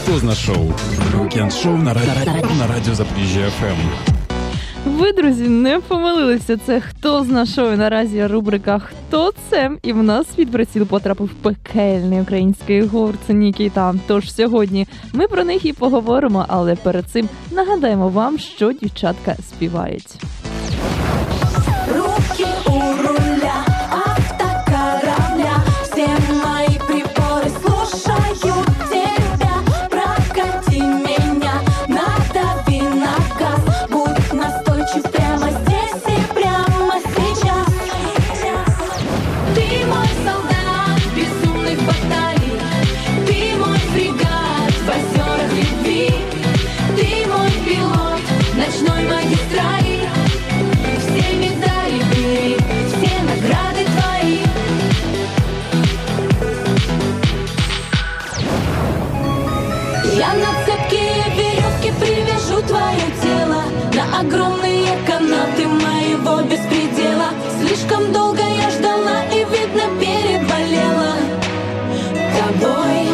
«Хто зна шоу». Вікенд-шоу на радіо Запоріжжя ФМ. Ви, друзі, не помилилися. Це «Хто зна шоу», наразі рубрика «Хто це?». І в нас під приціл потрапив пекельний український гурт «Нікіта». Тож сьогодні ми про них і поговоримо, але перед цим нагадаємо вам, що дівчатка співають. Руки у руля автокорабля, все мои приборы слушают тебя. Прокати меня, надави на газ, будь настойчив прямо здесь и прямо сейчас. Ты мой солдат безумных баталий, ты мой фрегат в озерах любви, ты мой пилот ночной магистрали. Все медали бери, все награды твои. Я на цепкие веревки привяжу твое тело, на огромные канаты моего беспредела. Слишком долго я ждала и, видно, переболела тобой.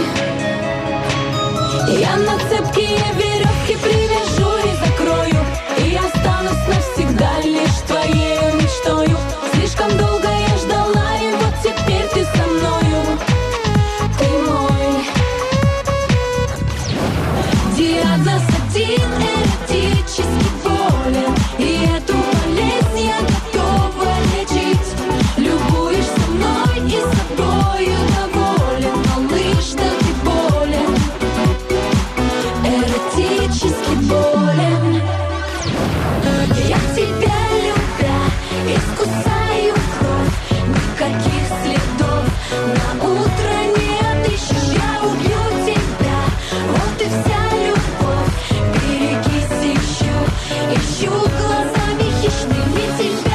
Я на цепкие веревки привяжу и закрою, и останусь навсегда лишь твоей мечтою. Слишком долго я ждала, и вот теперь ты со мною. Ты мой. Диагноз один эротически болен, и эту болезнь я готова лечить. Любуешься мной и собою доволен, малыш, да ты болен, эротически болен. Я тебя любя искусаю кровь, никаких следов на утро не отыщу. Я убью тебя, вот и вся любовь. Берегись, ищу глазами хищными тебя.